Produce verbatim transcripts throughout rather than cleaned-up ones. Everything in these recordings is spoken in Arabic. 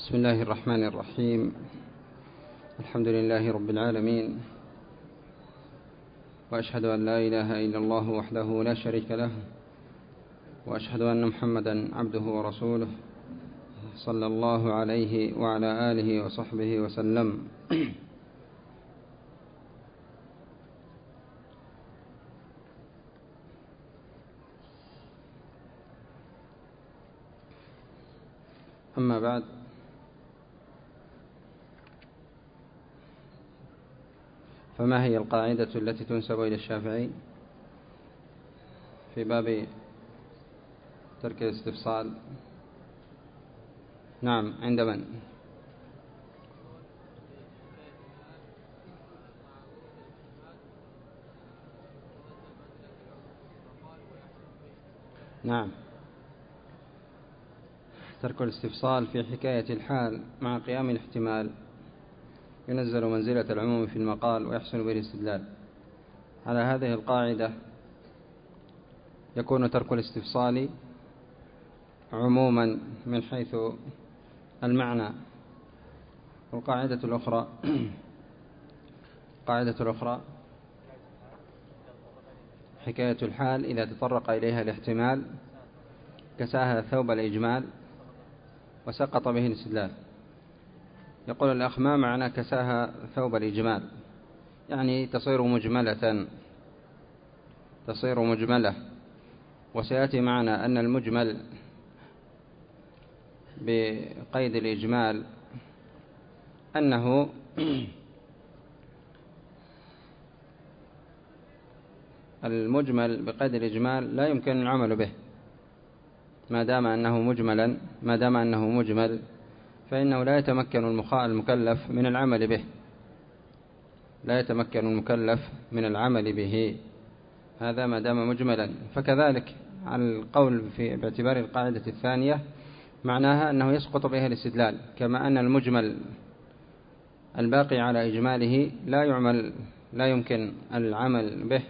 بسم الله الرحمن الرحيم. الحمد لله رب العالمين، وأشهد أن لا إله إلا الله وحده لا شريك له، وأشهد أن محمدا عبده ورسوله صلى الله عليه وعلى آله وصحبه وسلم. أما بعد، فما هي القاعدة التي تنسب إلى الشافعي في باب ترك الاستفصال؟ نعم، عند من؟ نعم، ترك الاستفصال في حكاية الحال مع قيام الاحتمال ينزل منزلة العموم في المقال ويحسن به الاستدلال. على هذه القاعدة يكون ترك الاستفصال عموما من حيث المعنى. والقاعدة الأخرى القاعدة الأخرى حكاية الحال إذا تطرق إليها الاحتمال كساها ثوب الإجمال وسقط به الاستدلال. يقول الأخ: ما معنى كساها ثوب الإجمال؟ يعني تصير مجملة تصير مجملة وسيأتي معنا أن المجمل بقيد الإجمال أنه المجمل بقيد الإجمال لا يمكن العمل به ما دام أنه مجملا ما دام أنه مجمل فإنه لا يتمكن المكلف من العمل به لا يتمكن المكلف من العمل به هذا ما دام مجملا. فكذلك على القول في باعتبار القاعدة الثانية معناها أنه يسقط بها الاستدلال، كما أن المجمل الباقي على إجماله لا يعمل لا يمكن العمل به،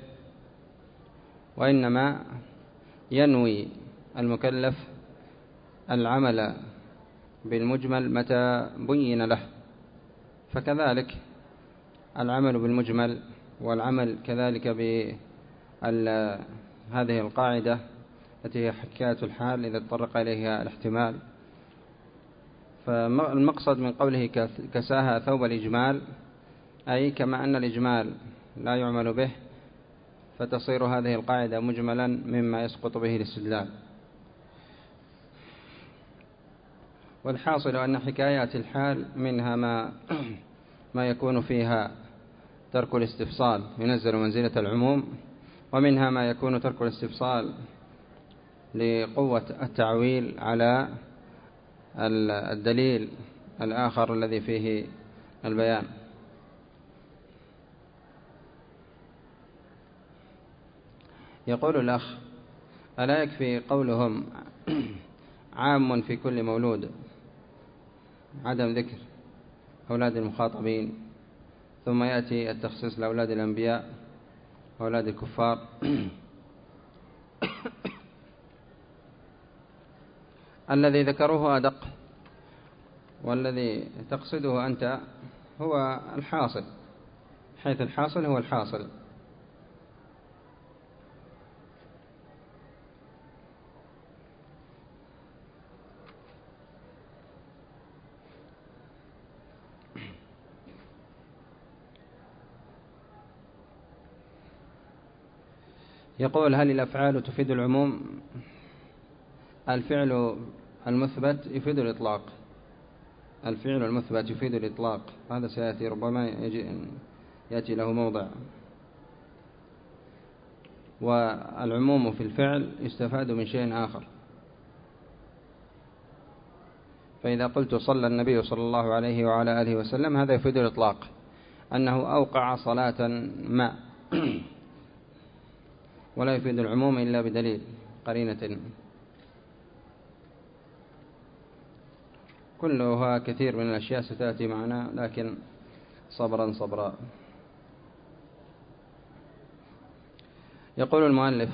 وإنما ينوي المكلف العمل بالمجمل متى بين له. فكذلك العمل بالمجمل والعمل كذلك بهذه القاعدة التي هي حكاية الحال إذا تطرق إليها الاحتمال. فالمقصد من قوله كساها ثوب الإجمال أي كما أن الإجمال لا يعمل به فتصير هذه القاعدة مجملا مما يسقط به الاستدلال. والحاصل أن حكايات الحال منها ما ما يكون فيها ترك الاستفصال ينزل منزلة العموم، ومنها ما يكون ترك الاستفصال لقوة التعويل على الدليل الآخر الذي فيه البيان. يقول الأخ: ألا يكفي قولهم عام في كل مولود عدم ذكر أولاد المخاطبين ثم يأتي التخصيص لأولاد الأنبياء وأولاد الكفار؟ الذي ذكروه أدق، والذي تقصده أنت هو الحاصل، حيث الحاصل هو الحاصل. يقول: هل الأفعال تفيد العموم؟ الفعل المثبت يفيد الإطلاق الفعل المثبت يفيد الإطلاق هذا سيأتي ربما يجي يأتي له موضع. والعموم في الفعل يستفاد من شيء آخر. فإذا قلت صلى النبي صلى الله عليه وعلى آله وسلم هذا يفيد الإطلاق، أنه أوقع صلاة ما ولا يفيد العموم إلا بدليل قرينة. كلها كثير من الأشياء ستأتي معنا، لكن صبرا صبرا. يقول المؤلف: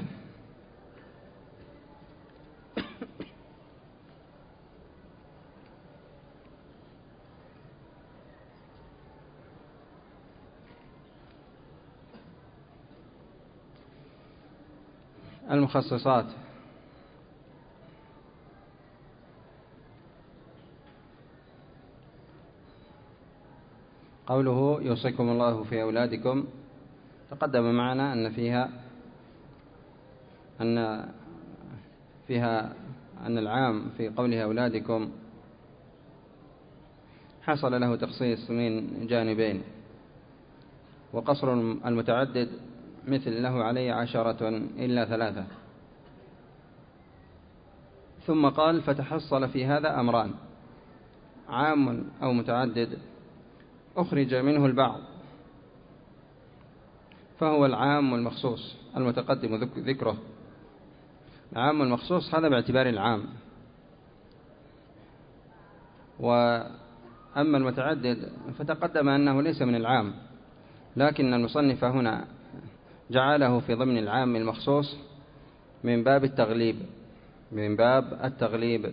المخصصات. قوله يوصيكم الله في أولادكم، تقدم معنا أن فيها أن فيها أن العام في قوله أولادكم حصل له تخصيص من جانبين، وقصر المتعدد مثل له علي عشرة إلا ثلاثة. ثم قال فتحصل في هذا أمران: عام أو متعدد أخرج منه البعض فهو العام والمخصوص المتقدم ذكره. العام والمخصوص هذا باعتبار العام. وأما المتعدد فتقدم أنه ليس من العام، لكن المصنف هنا جعله في ضمن العام المخصوص من باب التغليب من باب التغليب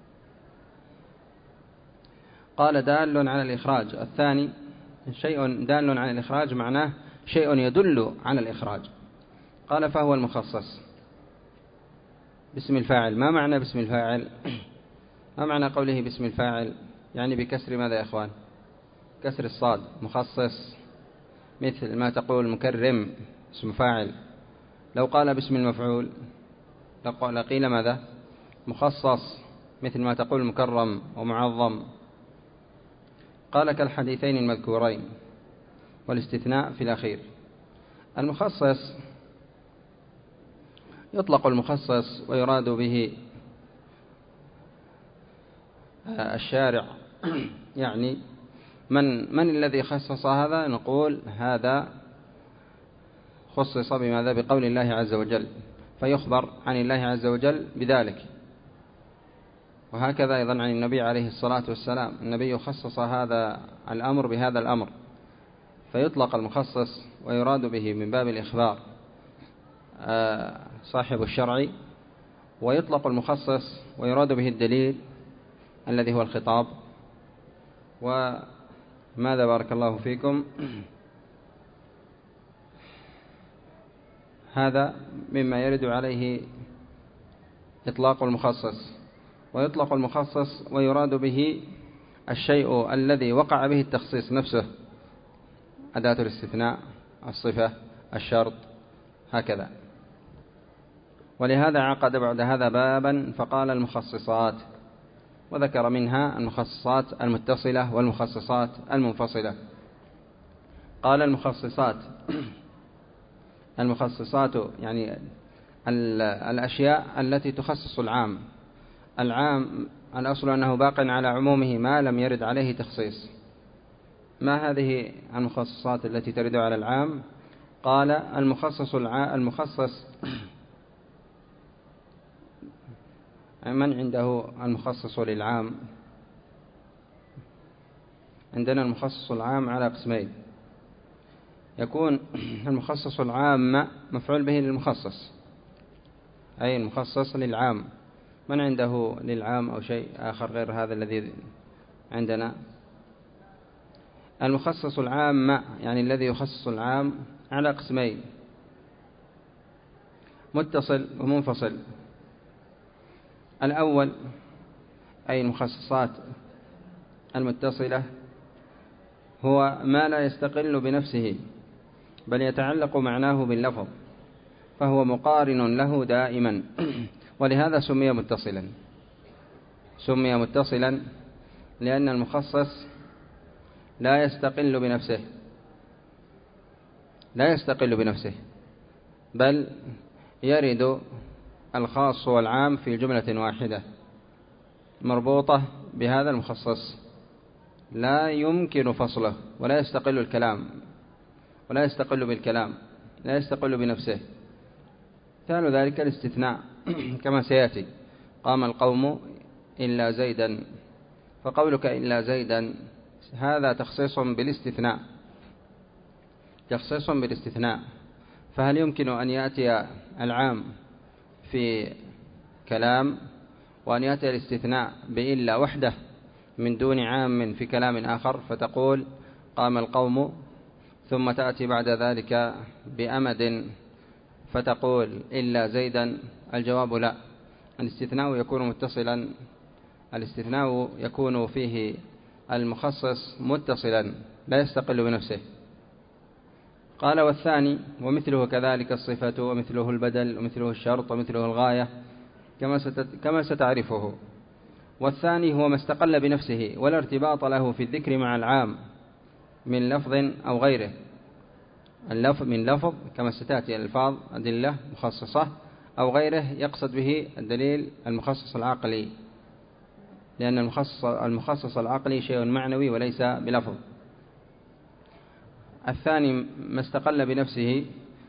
قال دال على الإخراج. الثاني شيء دال على الإخراج معناه شيء يدل على الإخراج. قال فهو المخصص باسم الفاعل. ما معنى باسم الفاعل؟ ما معنى قوله باسم الفاعل؟ يعني بكسر ماذا يا أخوان؟ كسر الصاد. مخصص مثل ما تقول مكرم اسم فاعل. لو قال باسم المفعول لقيل ماذا؟ مخصص مثل ما تقول مكرم ومعظم. قال كالحديثين المذكورين، والاستثناء في الأخير. المخصص يطلق المخصص ويراد به الشارع، يعني من من الذي خصص هذا؟ نقول هذا خصص بماذا؟ بقول الله عز وجل، فيخبر عن الله عز وجل بذلك. وهكذا أيضا عن النبي عليه الصلاة والسلام، النبي خصص هذا الأمر بهذا الأمر، فيطلق المخصص ويراد به من باب الإخبار صاحب الشرع، ويطلق المخصص ويراد به الدليل الذي هو الخطاب. وماذا بارك الله فيكم؟ هذا مما يرد عليه إطلاق المخصص. ويطلق المخصص ويراد به الشيء الذي وقع به التخصيص نفسه، أداة الاستثناء، الصفة، الشرط، هكذا. ولهذا عقد بعد هذا بابا فقال المخصصات، وذكر منها المخصصات المتصلة والمخصصات المنفصلة. قال المخصصات المخصصات يعني الأشياء التي تخصص العام. العام الأصل أنه باق على عمومه ما لم يرد عليه تخصيص. ما هذه المخصصات التي ترد على العام؟ قال المخصص الع... المخصص من عنده المخصص للعام؟ عندنا المخصص العام على قسمين: يكون المخصص العام مفعول به للمخصص، أي المخصص للعام. من عنده للعام أو شيء آخر غير هذا الذي عندنا؟ المخصص العام يعني الذي يخصص العام على قسمين: متصل ومنفصل. الأول أي المخصصات المتصلة هو ما لا يستقل بنفسه بل يتعلق معناه باللفظ، فهو مقارن له دائما، ولهذا سمي متصلا. سمي متصلا لأن المخصص لا يستقل بنفسه لا يستقل بنفسه بل يرد الخاص والعام في جملة واحدة مربوطة بهذا المخصص، لا يمكن فصله، ولا يستقل الكلام ولا يستقل بالكلام لا يستقل بنفسه. مثال ذلك الاستثناء كما سيأتي: قام القوم إلا زيدا، فقولك إلا زيدا هذا تخصيص بالاستثناء تخصيص بالاستثناء فهل يمكن أن يأتي العام في كلام وأن يأتي الاستثناء بإلا وحده من دون عام في كلام آخر، فتقول قام القوم ثم تأتي بعد ذلك بأمد فتقول إلا زيدا؟ الجواب لا. الاستثناء يكون متصلا، الاستثناء يكون فيه المخصص متصلا لا يستقل بنفسه. قال والثاني ومثله كذلك الصفة ومثله البدل ومثله الشرط ومثله الغاية كما ستعرفه. والثاني هو ما استقل بنفسه ولا ارتباط له في الذكر مع العام من لفظ أو غيره. اللفظ من لفظ كما ستأتي الألفاظ أدلة مخصصة أو غيره يقصد به الدليل المخصص العقلي، لأن المخصص, المخصص العقلي شيء معنوي وليس بلفظ. الثاني ما استقل بنفسه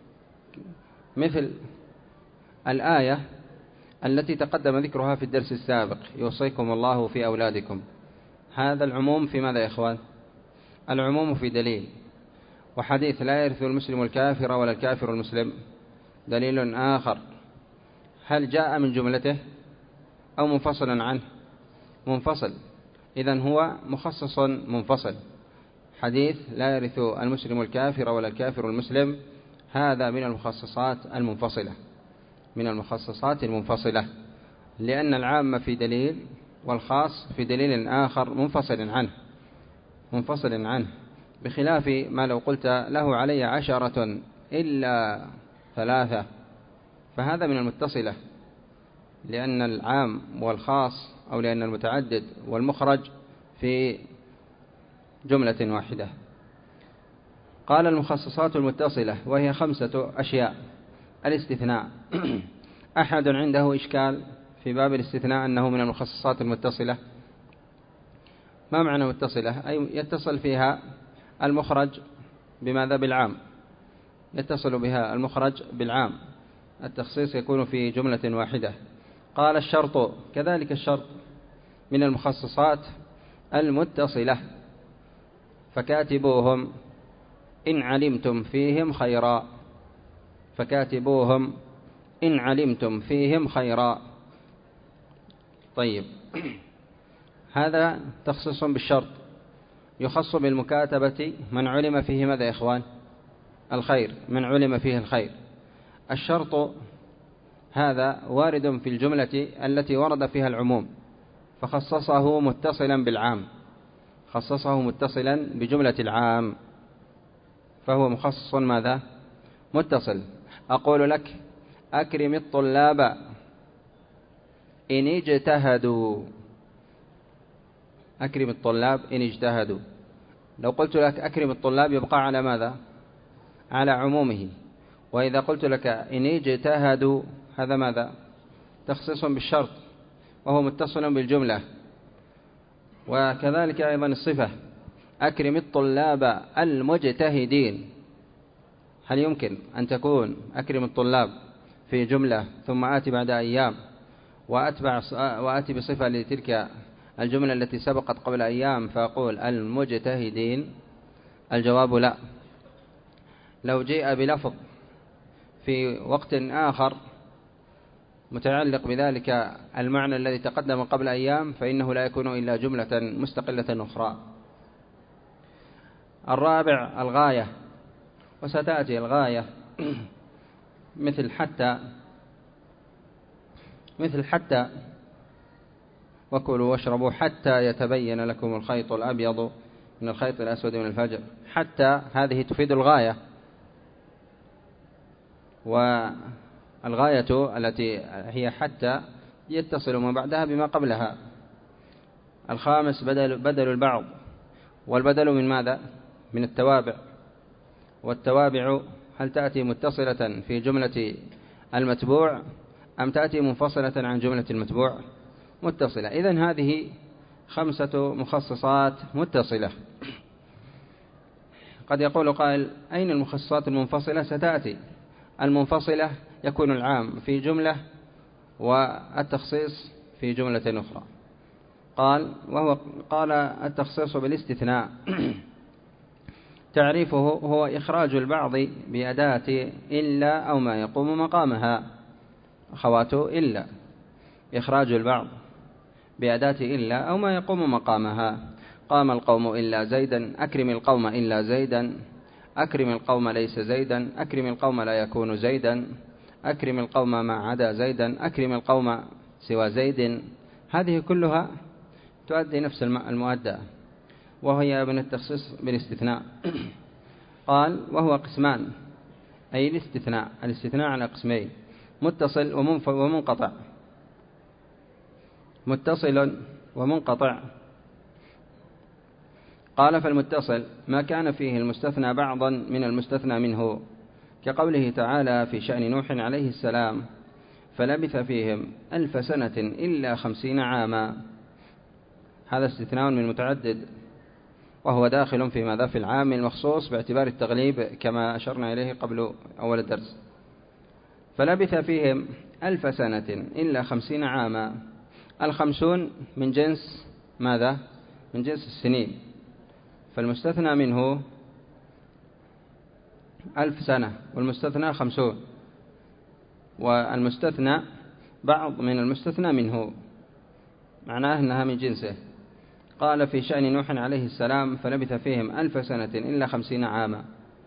مثل الآية التي تقدم ذكرها في الدرس السابق يوصيكم الله في أولادكم. هذا العموم في ماذا يا إخوان؟ العموم في دليل. وحديث لا يرث المسلم الكافر ولا الكافر المسلم دليل آخر. هل جاء من جملته أو منفصلا عنه؟ منفصل، إذن هو مخصص منفصل. حديث لا يرث المسلم الكافر ولا الكافر المسلم هذا من المخصصات المنفصلة، من المخصصات المنفصلة، لأن العام في دليل والخاص في دليل آخر منفصل عنه منفصل عنه بخلاف ما لو قلت له علي عشرة إلا ثلاثة، فهذا من المتصلة، لأن العام والخاص أو لأن المتعدد والمخرج في جملة واحدة. قال المخصصات المتصلة وهي خمسة أشياء. الاستثناء أحد عنده إشكال في باب الاستثناء أنه من المخصصات المتصلة؟ ما معنى متصلة؟ أي يتصل فيها المخرج بماذا؟ بالعام، يتصل بها المخرج بالعام، التخصيص يكون في جملة واحدة. قال الشرط كذلك، الشرط من المخصصات المتصلة، فكاتبوهم إن علمتم فيهم خيرا، فكاتبوهم إن علمتم فيهم خيرا. طيب، هذا تخصيص بالشرط، يخص بالمكاتبة من علم فيه ماذا يا إخوان؟ الخير، من علم فيه الخير. الشرط هذا وارد في الجملة التي ورد فيها العموم فخصصه متصلا بالعام، خصصه متصلا بجملة العام، فهو مخصص ماذا؟ متصل. أقول لك أكرم الطلاب إن اجتهدوا، أكرم الطلاب إن اجتهدوا. لو قلت لك أكرم الطلاب يبقى على ماذا؟ على عمومه. وإذا قلت لك إن اجتهدوا هذا ماذا؟ تخصيص بالشرط وهو متصل بالجملة. وكذلك أيضا الصفة أكرم الطلاب المجتهدين، هل يمكن أن تكون أكرم الطلاب في جملة ثم آتي بعد أيام وأتبع وآتي بصفة لتلك الجملة التي سبقت قبل أيام فأقول المجتهدين؟ الجواب لا. لو جاء بلفظ في وقت آخر متعلق بذلك المعنى الذي تقدم قبل أيام فإنه لا يكون إلا جملة مستقلة أخرى. الرابع الغاية، وستأتي الغاية مثل حتى، مثل حتى وكلوا واشربوا حتى يتبين لكم الخيط الأبيض من الخيط الأسود من الفجر. حتى هذه تفيد الغاية، والغاية التي هي حتى يتصل ما بعدها بما قبلها. الخامس بدل, بدل البعض، والبدل من ماذا؟ من التوابع. والتوابع هل تأتي متصلة في جملة المتبوع أم تأتي منفصلة عن جملة المتبوع؟ متصلة. إذن هذه خمسة مخصصات متصلة. قد يقول قائل أين المخصصات المنفصلة؟ ستأتي. المنفصلة يكون العام في جملة والتخصيص في جملة أخرى. قال وهو قال التخصيص بالاستثناء تعريفه هو إخراج البعض بأداة إلا أو ما يقوم مقامها. أخواته إلا، إخراج البعض بأداة إلا أو ما يقوم مقامها. قام القوم إلا زيدا، أكرم القوم إلا زيدا، أكرم القوم ليس زيدا، أكرم القوم لا يكون زيدا، أكرم القوم ما عدا زيدا، أكرم القوم سوى زيد، هذه كلها تؤدي نفس المؤدى، وهي من التخصيص بالاستثناء. قال وهو قسمان، أي الاستثناء، الاستثناء على قسمين: متصل ومنقطع. متصل ومنقطع. قال فالمتصل ما كان فيه المستثنى بعضا من المستثنى منه، كقوله تعالى في شأن نوح عليه السلام: فلبث فيهم ألف سنة إلا خمسين عاما. هذا استثناء من متعدد، وهو داخل في ماذا؟ في العام المخصوص باعتبار التغليب كما أشرنا إليه قبل أول الدرس. فلبث فيهم ألف سنة إلا خمسين عاما. الخمسون من جنس ماذا؟ من جنس السنين، فالمستثنى منه ألف سنة والمستثنى خمسون، والمستثنى بعض من المستثنى منه، معناه أنها من جنسه. قال في شأن نوح عليه السلام: فلبث فيهم ألف سنة إلا خمسين عاما.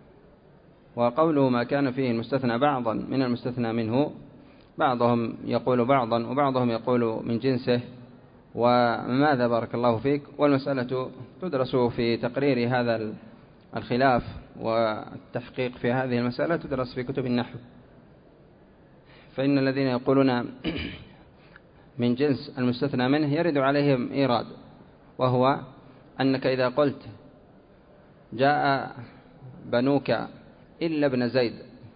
وقوله ما كان فيه المستثنى بعضا من المستثنى منه، بعضهم يقول بعضا وبعضهم يقول من جنسه. وماذا بارك الله فيك؟ والمسألة تدرس في تقرير هذا الخلاف، والتحقيق في هذه المسألة تدرس في كتب النحو. فإن الذين يقولون من جنس المستثنى منه يرد عليهم إيراد، وهو أنك إذا قلت جاء بنوك إلا ابن زيد،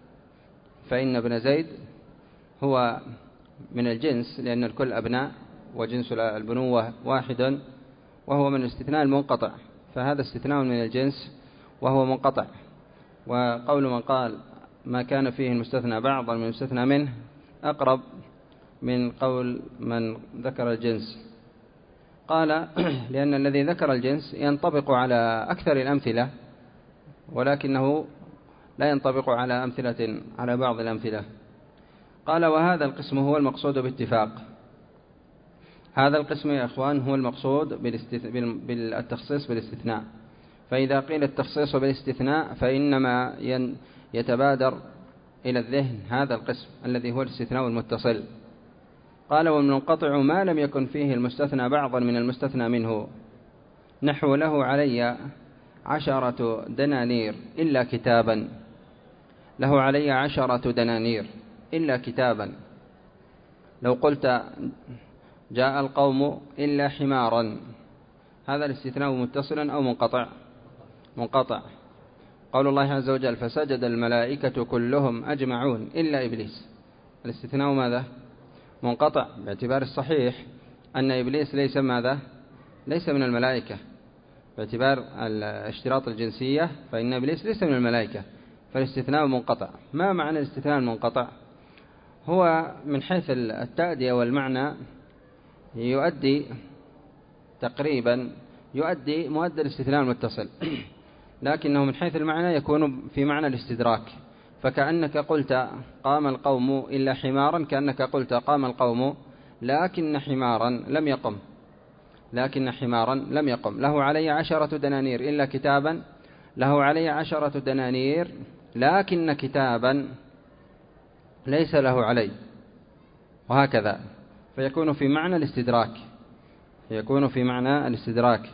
فإن ابن زيد هو من الجنس، لأن الكل أبناء وجنس البنوة واحد، وهو من الاستثناء المنقطع، فهذا استثناء من الجنس وهو منقطع. وقول من قال ما كان فيه المستثنى بعضا من المستثنى منه أقرب من قول من ذكر الجنس. قال لأن الذي ذكر الجنس ينطبق على أكثر الأمثلة، ولكنه لا ينطبق على أمثلة على بعض الأمثلة. قال وهذا القسم هو المقصود باتفاق. هذا القسم يا أخوان هو المقصود بالتخصيص بالاستثناء. فإذا قيل التخصيص بالاستثناء فإنما يتبادر إلى الذهن هذا القسم الذي هو الاستثناء المتصل. قال والمنقطع ما لم يكن فيه المستثنى بعضا من المستثنى منه، نحو له علي عشرة دنانير إلا كتابا. له علي عشرة دنانير إلا كتابا. لو قلت جاء القوم إلا حمارا، هذا الاستثناء متصلا أو منقطع؟ منقطع. قول الله عز وجل فسجد الملائكة كلهم أجمعون إلا إبليس، الاستثناء ماذا؟ منقطع، باعتبار الصحيح أن إبليس ليس ماذا؟ ليس من الملائكة، باعتبار الاشتراط الجنسية فإن إبليس ليس من الملائكة، فالاستثناء منقطع. ما معنى الاستثناء المنقطع؟ هو من حيث التأدية والمعنى يؤدي تقريبا يؤدي مؤدى الاستثناء المتصل، لكنه من حيث المعنى يكون في معنى الاستدراك. فكأنك قلت قام القوم إلا حمارا، كأنك قلت قام القوم لكن حمارا لم يقم، لكن حمارا لم يقم. له علي عشرة دنانير إلا كتابا، له علي عشرة دنانير لكن كتابا ليس له علي، وهكذا. فيكون في معنى الاستدراك، يكون في معنى الاستدراك.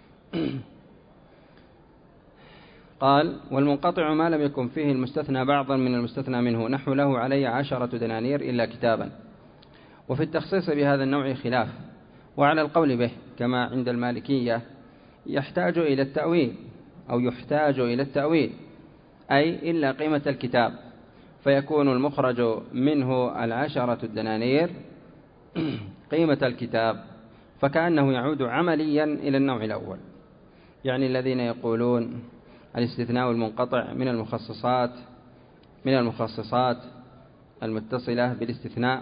قال والمنقطع ما لم يكن فيه المستثنى بعضا من المستثنى منه، نحو له علي عشرة دنانير إلا كتابا. وفي التخصيص بهذا النوع خلاف، وعلى القول به كما عند المالكية يحتاج إلى التأويل أو يحتاج إلى التأويل، أي إلا قيمة الكتاب، فيكون المخرج منه العشرة الدنانير قيمة الكتاب، فكأنه يعود عمليا إلى النوع الأول. يعني الذين يقولون الاستثناء المنقطع من المخصصات من المخصصات المتصلة بالاستثناء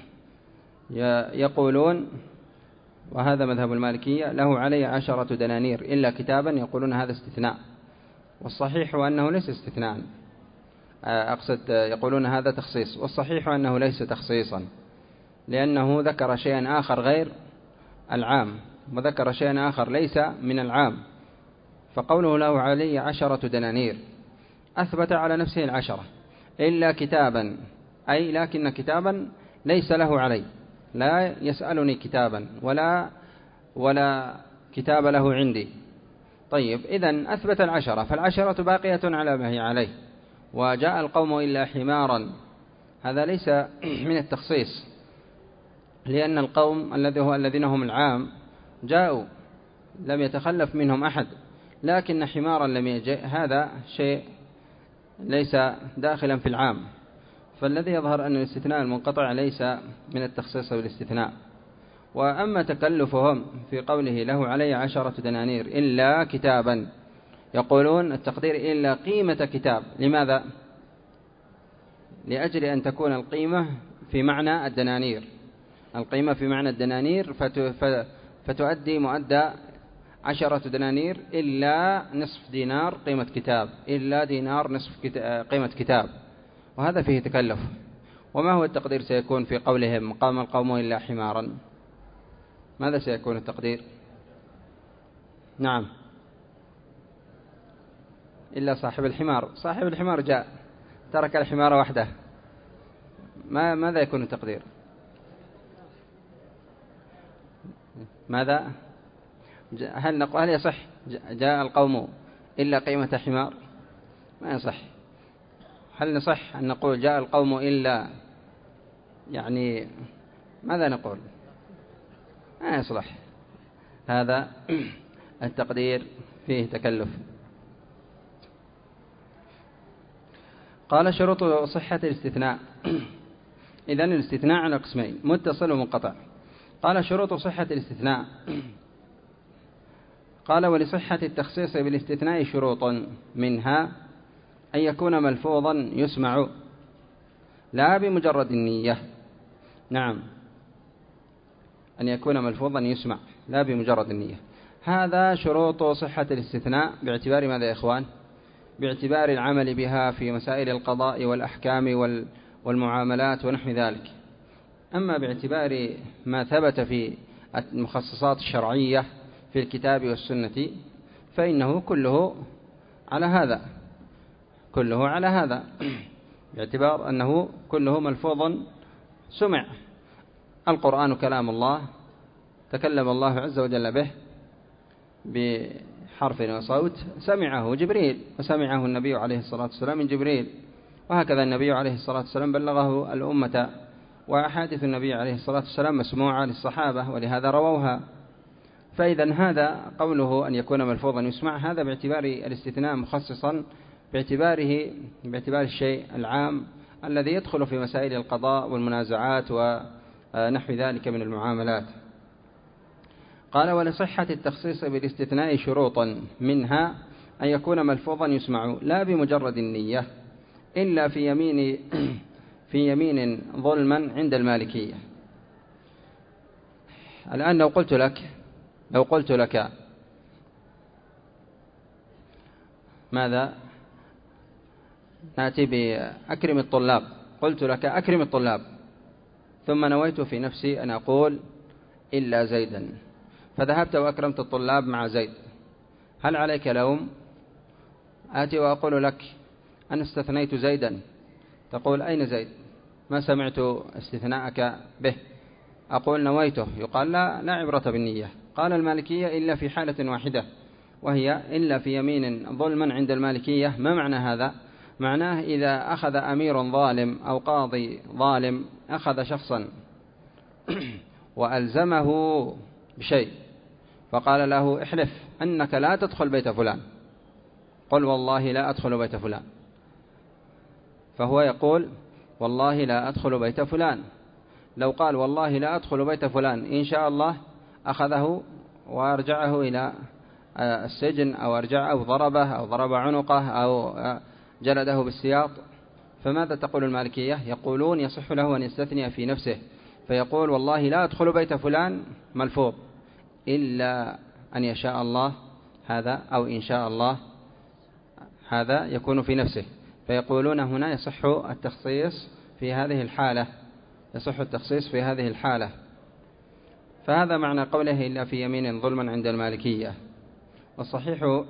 يقولون، وهذا مذهب المالكية، له علي عشرة دنانير إلا كتابا، يقولون هذا استثناء، والصحيح أنه ليس استثناء، أقصد يقولون هذا تخصيص، والصحيح أنه ليس تخصيصا، لأنه ذكر شيئا آخر غير العام، وذكر شيئا آخر ليس من العام. فقوله له علي عشرة دنانير أثبت على نفسه العشرة، إلا كتابا أي لكن كتابا ليس له علي، لا يسألني كتابا ولا ولا كتاب له عندي. طيب إذن أثبت العشرة، فالعشرة باقية على ما هي عليه. وجاء القوم إلا حمارا، هذا ليس من التخصيص، لأن القوم الذي هو الذين هم العام جاءوا لم يتخلف منهم أحد، لكن حمارا لم يجئ، هذا شيء ليس داخلا في العام. فالذي يظهر أن الاستثناء المنقطع ليس من التخصيص بالاستثناء. وأما تكلفهم في قوله له علي عشرة دنانير إلا كتابا، يقولون التقدير إلا قيمة كتاب. لماذا؟ لأجل أن تكون القيمة في معنى الدنانير، القيمة في معنى الدنانير فتؤدي مؤدى عشرة دنانير إلا نصف دينار قيمة كتاب، إلا دينار نصف قيمة كتاب، وهذا فيه تكلف. وما هو التقدير سيكون في قولهم قام القوم إلا حمارا؟ ماذا سيكون التقدير؟ نعم، إلا صاحب الحمار. صاحب الحمار جاء ترك الحمار وحده، ما ماذا يكون التقدير؟ ماذا؟ هل نقول هل يصح جاء القوم إلا قيمة حمار؟ ما يصح. هل نصح أن نقول جاء القوم إلا يعني ماذا نقول؟ ما يصلح، هذا التقدير فيه تكلف. قال شروط صحة الاستثناء. إذن الاستثناء على قسمين، متصل ومنقطع. قال شروط صحة الاستثناء، قال ولصحة التخصيص بالاستثناء شروط، منها أن يكون ملفوظا يسمع لا بمجرد النية. نعم، أن يكون ملفوظا يسمع لا بمجرد النية. هذا شروط صحة الاستثناء باعتبار ماذا يا إخوان؟ باعتبار العمل بها في مسائل القضاء والأحكام والمعاملات ونحو ذلك. أما باعتبار ما ثبت في المخصصات الشرعية في الكتاب والسنة فإنه كله على هذا، كله على هذا باعتبار أنه كله ملفوظ سمع. القرآن كلام الله، تكلم الله عز وجل به بحرف وصوت، سمعه جبريل وسمعه النبي عليه الصلاة والسلام من جبريل، وهكذا النبي عليه الصلاة والسلام بلغه الأمة، وأحاديث النبي عليه الصلاة والسلام مسموعة للصحابة ولهذا رووها. فإذا هذا قوله أن يكون ملفوظا يسمع، هذا باعتبار الاستثناء مخصصا باعتباره باعتبار الشيء العام الذي يدخل في مسائل القضاء والمنازعات ونحو ذلك من المعاملات. قال ولصحة التخصيص بالاستثناء شروطا، منها أن يكون ملفوظا يسمع لا بمجرد النية إلا في يمين في يمين ظلما عند المالكية. الآن لو قلت لك لو قلت لك ماذا نأتي بأكرم الطلاب، قلت لك أكرم الطلاب، ثم نويت في نفسي أن أقول إلا زيدا، فذهبت وأكرمت الطلاب مع زيد، هل عليك لوم؟ آتي وأقول لك أنا استثنيت زيدا، تقول أين زيد؟ ما سمعت استثناءك به. أقول نويته، يقال لا لا عبرة بالنية. قال المالكية إلا في حالة واحدة، وهي إلا في يمين ظلما عند المالكية. ما معنى هذا؟ معناه إذا أخذ أمير ظالم أو قاضي ظالم أخذ شخصا وألزمه بشيء فقال له احلف أنك لا تدخل بيت فلان، قل والله لا أدخل بيت فلان، فهو يقول والله لا أدخل بيت فلان. لو قال والله لا أدخل بيت فلان إن شاء الله أخذه وارجعه إلى السجن أو أرجعه أو ضربه أو ضرب عنقه أو جلده بالسياط. فماذا تقول المالكية؟ يقولون يصح له أن يستثني في نفسه فيقول والله لا أدخل بيت فلان ملفوظ إلا أن يشاء الله هذا أو إن شاء الله هذا يكون في نفسه. فيقولون هنا يصح التخصيص في هذه الحالة، يصح التخصيص في هذه الحالة. فهذا معنى قوله إلا في يمين ظلما عند المالكية. والصحيح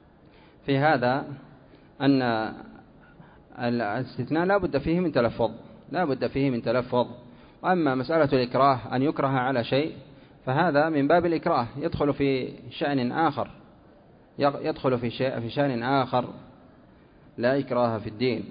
في هذا أن الاستثناء لا بد فيه من تلفظ، لا بد فيه من تلفظ. وأما مسألة الإكراه أن يكره على شيء فهذا من باب الإكراه، يدخل في شأن آخر يدخل في شيء في شأن آخر لا إكراه في الدين.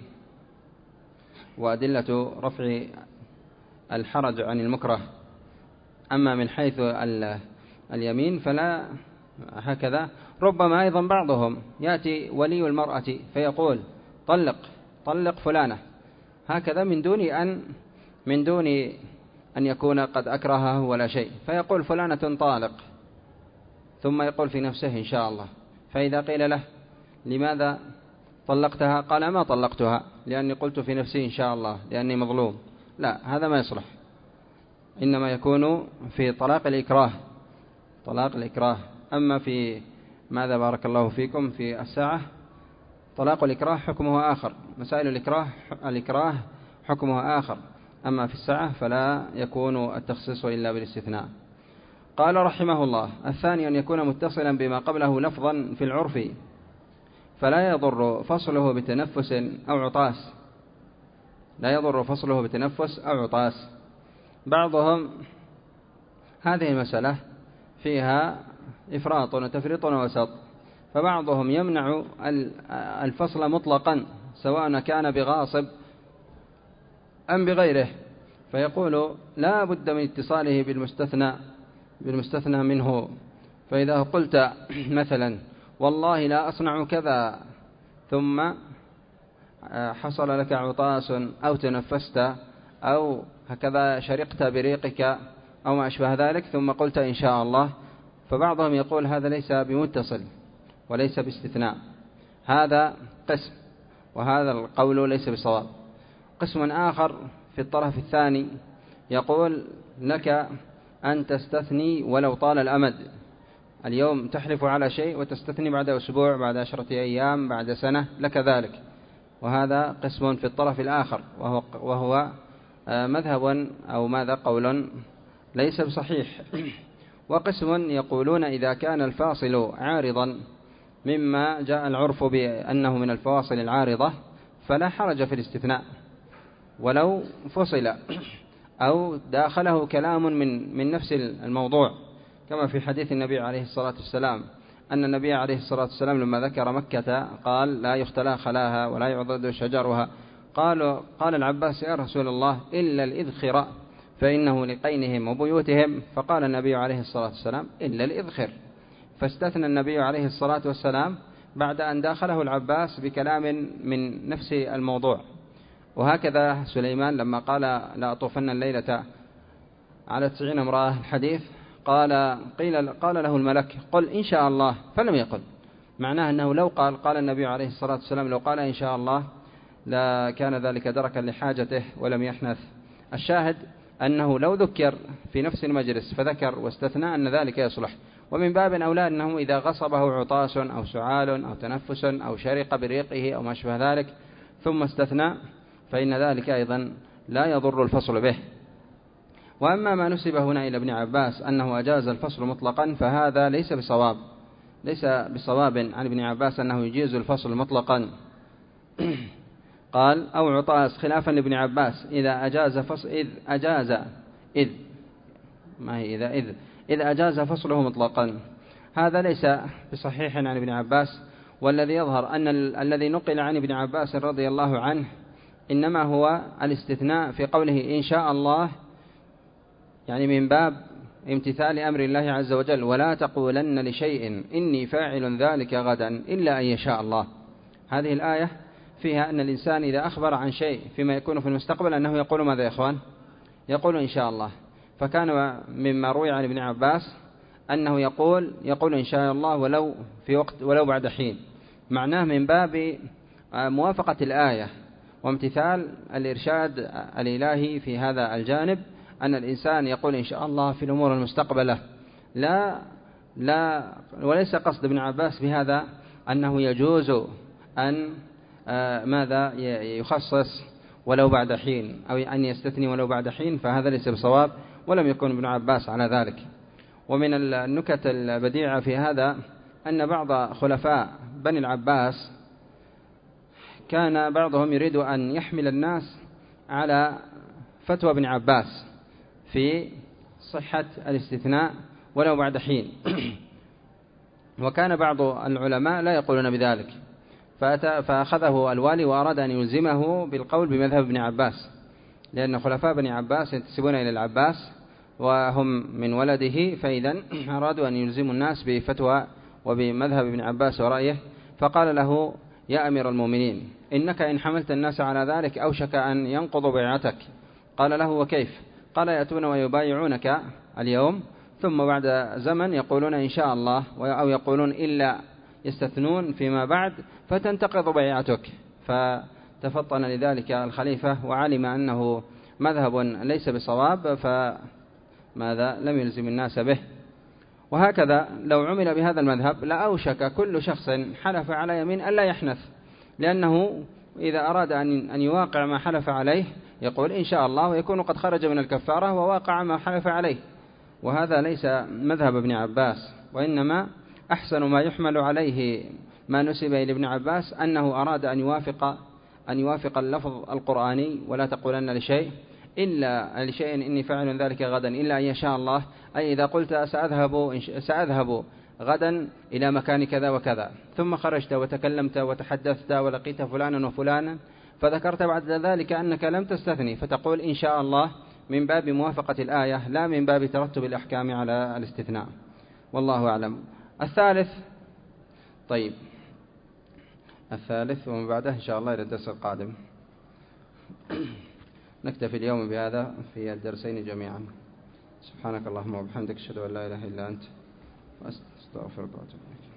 وأدلة رفع الحرج عن المكره. أما من حيث اليمين فلا هكذا. ربما أيضا بعضهم يأتي ولي المرأة فيقول طلق طلق فلانة هكذا من دون أن من دون أن يكون قد أكرهه ولا شيء، فيقول فلانة طالق، ثم يقول في نفسه إن شاء الله. فإذا قيل له لماذا طلقتها قال ما طلقتها لأني قلت في نفسي إن شاء الله لأني مظلوم. لا، هذا ما يصلح. إنما يكون في طلاق الإكراه طلاق الإكراه. أما في ماذا بارك الله فيكم في الساعة طلاق الإكراه حكمه آخر، مسائل الإكراه الإكراه حكمه آخر. أما في الساعة فلا يكون التخصيص إلا بالاستثناء. قال رحمه الله: الثاني أن يكون متصلا بما قبله لفظا في العرف فلا يضر فصله بتنفس أو عطاس لا يضر فصله بتنفس أو عطاس. بعضهم هذه المسألة فيها إفراط وتفريط ووسط، فبعضهم يمنع الفصل مطلقا سواء كان بغاصب أم بغيره، فيقول لا بد من اتصاله بالمستثنى بالمستثنى منه. فإذا قلت مثلا والله لا أصنع كذا ثم حصل لك عطاس أو تنفست أو هكذا شرقت بريقك أو ما أشبه ذلك ثم قلت إن شاء الله، فبعضهم يقول هذا ليس بمتصل وليس باستثناء. هذا قسم، وهذا القول ليس بصواب. قسم آخر في الطرف الثاني يقول لك أن تستثني ولو طال الأمد. اليوم تحلف على شيء وتستثني بعد أسبوع، بعد عشرة أيام، بعد سنة، لك ذلك. وهذا قسم في الطرف الآخر، وهو, وهو مذهب أو ماذا قول ليس بصحيح. وقسم يقولون إذا كان الفاصل عارضا مما جاء العرف بأنه من الفواصل العارضة فلا حرج في الاستثناء ولو فصل أو داخله كلام من من نفس الموضوع، كما في حديث النبي عليه الصلاة والسلام أن النبي عليه الصلاة والسلام لما ذكر مكة قال لا يختلى خلاها ولا يعضد شجرها. قال قال العباس يا رسول الله إلا الإذخر فإنه لقينهم وبيوتهم، فقال النبي عليه الصلاة والسلام إلا الإذخر، فاستثنى النبي عليه الصلاة والسلام بعد أن داخله العباس بكلام من نفس الموضوع. وهكذا سليمان لما قال لا أطوفن الليلة على تسعين امرأة الحديث قال قيل قال له الملك قل إن شاء الله، فلم يقل. معناه أنه لو قال قال النبي عليه الصلاة والسلام لو قال إن شاء الله لا كان ذلك دركا لحاجته ولم يحنث. الشاهد أنه لو ذكر في نفس المجلس فذكر واستثنى أن ذلك يصلح. ومن باب أولى أنه إذا غصبه عطاس أو سعال أو تنفس أو شرق بريقه أو ما شبه ذلك ثم استثنى فإن ذلك أيضا لا يضر الفصل به. وأما ما نسب هنا إلى ابن عباس أنه أجاز الفصل مطلقا فهذا ليس بصواب ليس بصواب عن ابن عباس أنه يجيز الفصل مطلقا. قال أو عطاس خلافا لابن عباس إذا أجاز فصل إذ أجاز إذ ما هي إذا إذ إذ أجاز فصله مطلقا. هذا ليس بصحيح عن ابن عباس، والذي يظهر أن ال... الذي نقل عن ابن عباس رضي الله عنه إنما هو الاستثناء في قوله إن شاء الله، يعني من باب امتثال أمر الله عز وجل ولا تقولن لشيء إني فاعل ذلك غدا إلا أن يشاء الله. هذه الآية فيها أن الإنسان إذا أخبر عن شيء فيما يكون في المستقبل أنه يقول ماذا يا إخوان؟ يقول إن شاء الله. فكان مما روي عن ابن عباس أنه يقول يقول إن شاء الله ولو في وقت ولو بعد حين، معناه من باب موافقة الآية وامتثال الإرشاد الإلهي في هذا الجانب، أن الإنسان يقول إن شاء الله في الأمور المستقبلة. لا لا وليس قصد ابن عباس بهذا أنه يجوز أن ماذا يخصص ولو بعد حين أو أن يستثني ولو بعد حين، فهذا ليس بصواب ولم يكن ابن عباس على ذلك. ومن النكت البديعة في هذا أن بعض خلفاء بني العباس كان بعضهم يريد أن يحمل الناس على فتوى ابن عباس في صحة الاستثناء ولو بعد حين. وكان بعض العلماء لا يقولون بذلك، فأخذه الوالي وأراد أن يلزمه بالقول بمذهب ابن عباس، لأن خلفاء ابن عباس ينتسبون إلى العباس وهم من ولده، فإذا أرادوا أن يلزموا الناس بفتوى وبمذهب ابن عباس ورأيه. فقال له: يا أمير المؤمنين، إنك إن حملت الناس على ذلك أوشك أن ينقضوا بيعتك. قال له: وكيف؟ قال: يأتون ويبايعونك اليوم، ثم بعد زمن يقولون إن شاء الله، أو يقولون إلا يستثنون فيما بعد، فتنتقض بيعتك. فتفطن لذلك الخليفة وعلم أنه مذهب ليس بصواب، فماذا لم يلزم الناس به. وهكذا لو عمل بهذا المذهب لأوشك كل شخص حلف على يمين ألا يحنث، لأنه إذا أراد أن يواقع ما حلف عليه يقول إن شاء الله، ويكون قد خرج من الكفارة وواقع ما حلف عليه. وهذا ليس مذهب ابن عباس، وإنما أحسن ما يحمل عليه ما نسب إلى ابن عباس أنه أراد أن يوافق أن يوافق اللفظ القرآني: ولا تقولن لشيء إلا لشيء إني فاعل ذلك غدا إلا أن يشاء الله. أي إذا قلت سأذهب, سأذهب غدا إلى مكان كذا وكذا، ثم خرجت وتكلمت وتحدثت ولقيت فلانا وفلانا، فذكرت بعد ذلك أنك لم تستثني، فتقول إن شاء الله من باب موافقة الآية لا من باب ترتب الأحكام على الاستثناء. والله أعلم. الثالث طيب الثالث ومن بعده إن شاء الله إلى الدرس القادم. نكتفي اليوم بهذا في الدرسين جميعا. سبحانك اللهم وبحمدك، أشهد أن لا إله إلا أنت، وأستغفرك وأتوب إليك.